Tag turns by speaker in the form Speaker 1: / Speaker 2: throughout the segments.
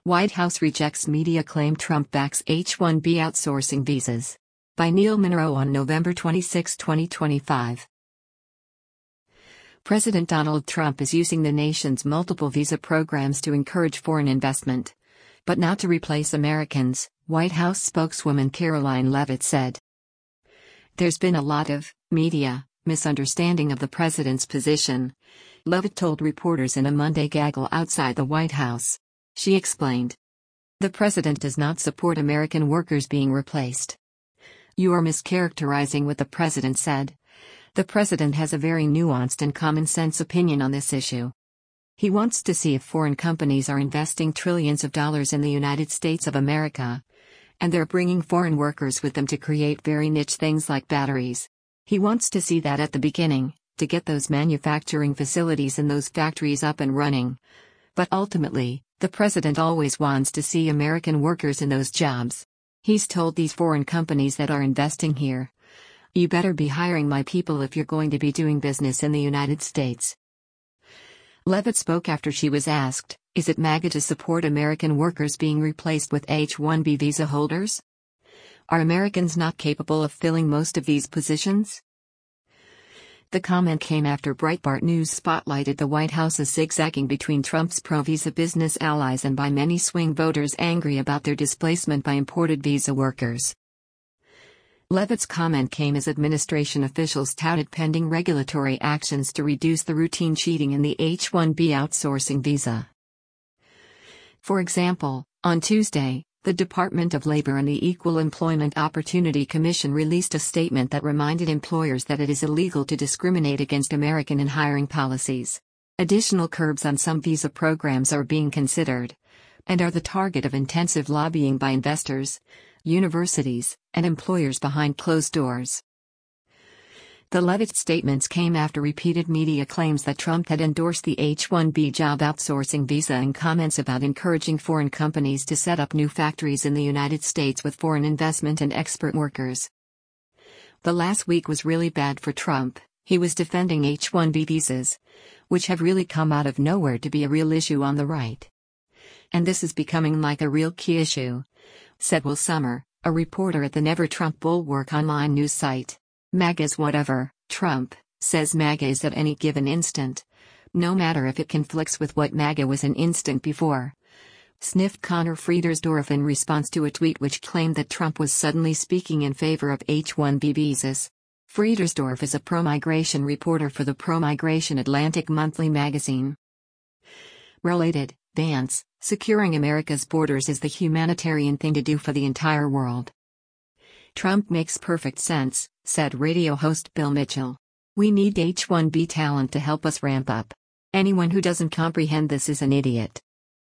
Speaker 1: White House rejects media claim Trump backs H-1B outsourcing visas. By Neil Monroe on November 26, 2025. President Donald Trump is using the nation's multiple visa programs to encourage foreign investment, but not to replace Americans, White House spokeswoman Karoline Leavitt said. There's been a lot of media misunderstanding of the president's position, Leavitt told reporters in a Monday gaggle outside the White House. She explained. The president does not support American workers being replaced. You are mischaracterizing what the president said. The president has a very nuanced and common sense opinion on this issue. He wants to see if foreign companies are investing trillions of dollars in the United States of America, and they're bringing foreign workers with them to create very niche things like batteries. He wants to see that at the beginning, to get those manufacturing facilities and those factories up and running. But ultimately, the president always wants to see American workers in those jobs. He's told these foreign companies that are investing here, you better be hiring my people if you're going to be doing business in the United States. Leavitt spoke after she was asked, is it MAGA to support American workers being replaced with H-1B visa holders? Are Americans not capable of filling most of these positions? The comment came after Breitbart News spotlighted the White House's zigzagging between Trump's pro-visa business allies and by many swing voters angry about their displacement by imported visa workers. Leavitt's comment came as administration officials touted pending regulatory actions to reduce the routine cheating in the H-1B outsourcing visa. For example, on Tuesday, the Department of Labor and the Equal Employment Opportunity Commission released a statement that reminded employers that it is illegal to discriminate against American in hiring policies. Additional curbs on some visa programs are being considered, and are the target of intensive lobbying by investors, universities, and employers behind closed doors. The Leavitt statements came after repeated media claims that Trump had endorsed the H-1B job outsourcing visa and comments about encouraging foreign companies to set up new factories in the United States with foreign investment and expert workers. The last week was really bad for Trump. He was defending H-1B visas, which have really come out of nowhere to be a real issue on the right. And this is becoming like a real key issue, said Will Sommer, a reporter at the Never Trump Bulwark online news site. MAGA's whatever, Trump, says MAGA is at any given instant, no matter if it conflicts with what MAGA was an instant before, sniffed Connor Friedersdorf in response to a tweet which claimed that Trump was suddenly speaking in favor of H-1B visas. Friedersdorf is a pro-migration reporter for the pro-migration Atlantic Monthly magazine. Related, Vance, securing America's borders is the humanitarian thing to do for the entire world. Trump makes perfect sense, said radio host Bill Mitchell. We need H-1B talent to help us ramp up. Anyone who doesn't comprehend this is an idiot.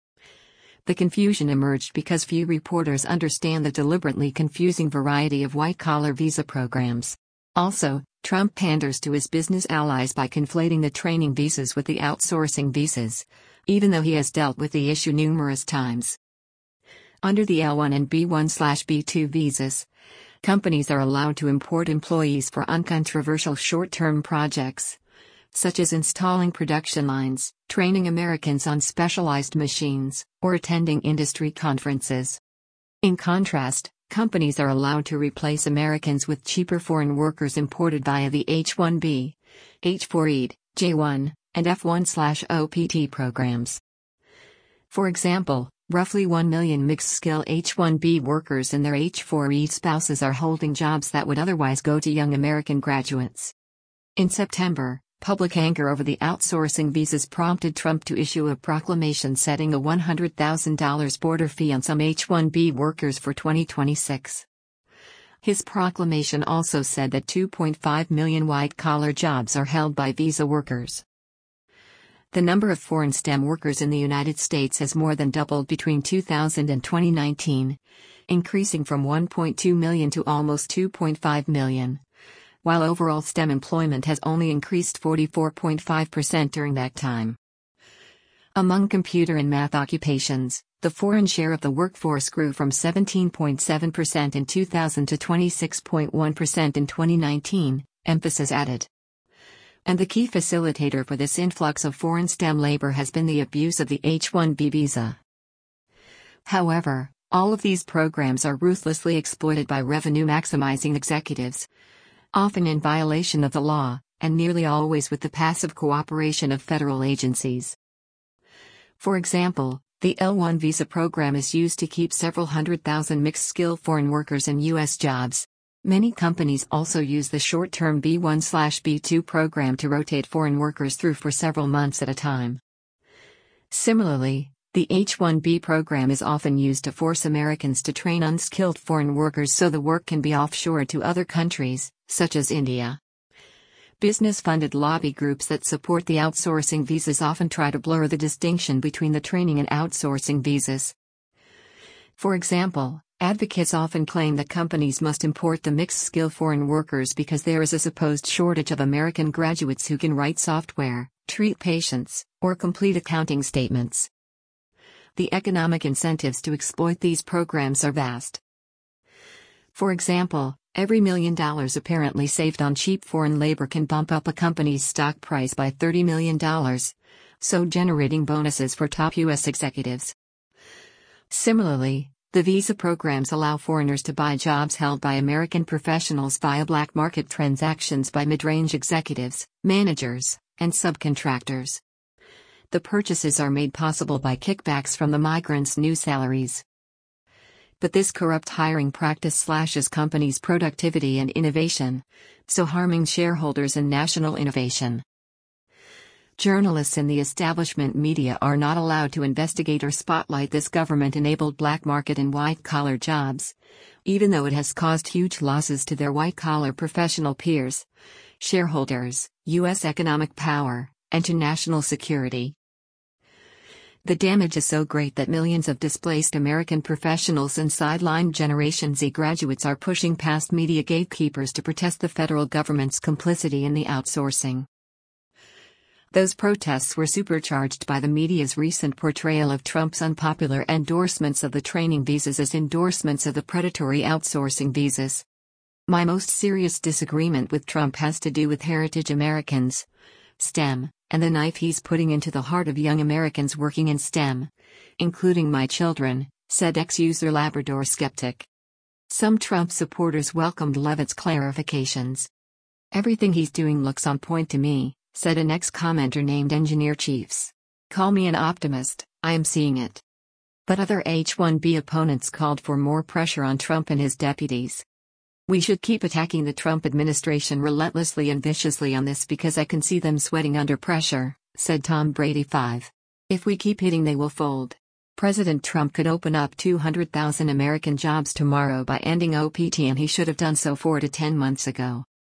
Speaker 1: The confusion emerged because few reporters understand the deliberately confusing variety of white-collar visa programs. Also, Trump panders to his business allies by conflating the training visas with the outsourcing visas, even though he has dealt with the issue numerous times. Under the L1 and B1/B2 visas, companies are allowed to import employees for uncontroversial short-term projects, such as installing production lines, training Americans on specialized machines, or attending industry conferences. In contrast, companies are allowed to replace Americans with cheaper foreign workers imported via the H-1B, H-4EAD, J-1, and F-1/OPT programs. For example, roughly 1 million mixed-skill H-1B workers and their H-4EAD spouses are holding jobs that would otherwise go to young American graduates. In September, public anger over the outsourcing visas prompted Trump to issue a proclamation setting a $100,000 border fee on some H-1B workers for 2026. His proclamation also said that 2.5 million white-collar jobs are held by visa workers. The number of foreign STEM workers in the United States has more than doubled between 2000 and 2019, increasing from 1.2 million to almost 2.5 million, while overall STEM employment has only increased 44.5% during that time. Among computer and math occupations, the foreign share of the workforce grew from 17.7% in 2000 to 26.1% in 2019, emphasis added. And the key facilitator for this influx of foreign STEM labor has been the abuse of the H-1B visa. However, all of these programs are ruthlessly exploited by revenue-maximizing executives, often in violation of the law, and nearly always with the passive cooperation of federal agencies. For example, the L-1 visa program is used to keep several 100,000 mixed-skill foreign workers in U.S. jobs. Many companies also use the short-term B-1/B-2 program to rotate foreign workers through for several months at a time. Similarly, the H-1B program is often used to force Americans to train unskilled foreign workers so the work can be offshored to other countries, such as India. Business-funded lobby groups that support the outsourcing visas often try to blur the distinction between the training and outsourcing visas. For example, advocates often claim that companies must import the mixed-skill foreign workers because there is a supposed shortage of American graduates who can write software, treat patients, or complete accounting statements. The economic incentives to exploit these programs are vast. For example, every $1 million apparently saved on cheap foreign labor can bump up a company's stock price by $30 million, so generating bonuses for top U.S. executives. Similarly, the visa programs allow foreigners to buy jobs held by American professionals via black market transactions by mid-range executives, managers, and subcontractors. The purchases are made possible by kickbacks from the migrants' new salaries. But this corrupt hiring practice slashes companies' productivity and innovation, so harming shareholders and national innovation. Journalists in the establishment media are not allowed to investigate or spotlight this government-enabled black market in white-collar jobs, even though it has caused huge losses to their white-collar professional peers, shareholders, U.S. economic power, and to national security. The damage is so great that millions of displaced American professionals and sidelined Generation Z graduates are pushing past media gatekeepers to protest the federal government's complicity in the outsourcing. Those protests were supercharged by the media's recent portrayal of Trump's unpopular endorsements of the training visas as endorsements of the predatory outsourcing visas. My most serious disagreement with Trump has to do with Heritage Americans, STEM, and the knife he's putting into the heart of young Americans working in STEM, including my children, said ex-user Labrador Skeptic. Some Trump supporters welcomed Levitt's clarifications. Everything he's doing looks on point to me, said an ex-commenter named Engineer Chiefs. Call me an optimist, I am seeing it. But other H-1B opponents called for more pressure on Trump and his deputies. We should keep attacking the Trump administration relentlessly and viciously on this because I can see them sweating under pressure, said Tom Brady 5. If we keep hitting they will fold. President Trump could open up 200,000 American jobs tomorrow by ending OPT and he should have done so 4 to 10 months ago.